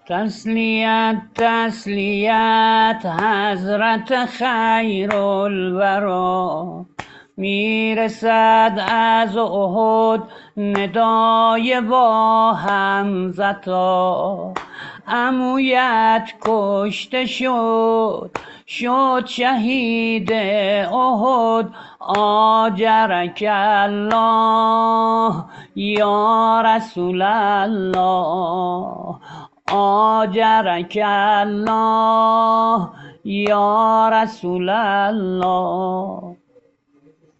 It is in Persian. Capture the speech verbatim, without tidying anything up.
تسلیت تسلیت حضرت خیرالورا، میرسد از احد ندای با حمزتا. عمویت کشته شد شد شهید احد، آجرک الله یا رسول الله، آجرک الله یا رسول الله.